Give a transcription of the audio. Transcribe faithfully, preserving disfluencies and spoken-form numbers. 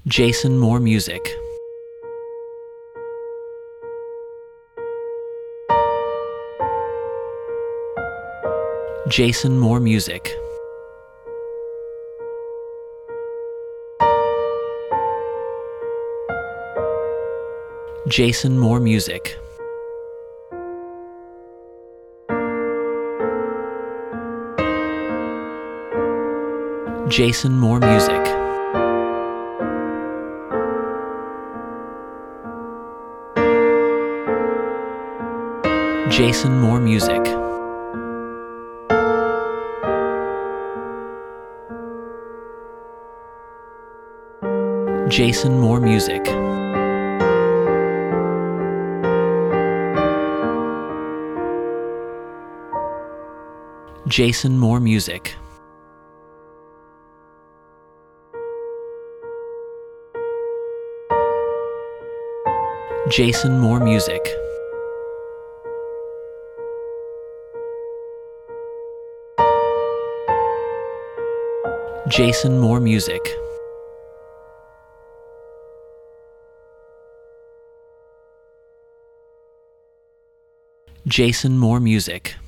Jason Moore Music. Jason Moore Music. Jason Moore Music. Jason Moore Music. Jason Moore Music. Jason Moore Music. Jason Moore Music. Jason Moore Music. Jason Moore Music. Jason Moore Music.